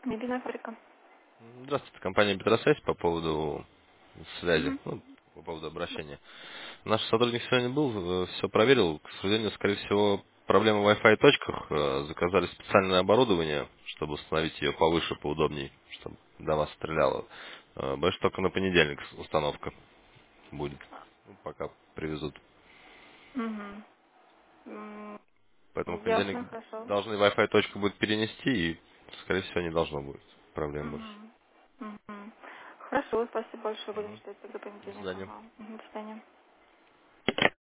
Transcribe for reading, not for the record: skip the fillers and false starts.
Мебельная фабрика. Здравствуйте, компания Петросвязь по поводу связи, Мгм. ну, по поводу обращения. Наш сотрудник сегодня был, все проверил. К сожалению, скорее всего, проблема в Wi-Fi точках. Заказали специальное оборудование, чтобы установить ее повыше, поудобнее, чтобы до вас стреляло. Боюсь, только на понедельник установка будет. Ну, пока привезут. Мгм. Поэтому в понедельник Ясно, хорошо. должны Wi-Fi точку будет перенести, и, скорее всего, не должно будет проблем больше. Мгм. Мгм. Хорошо, спасибо большое. Будем Мгм. ждать тогда До понедельника. свидания. Ага. Мгм. До свидания.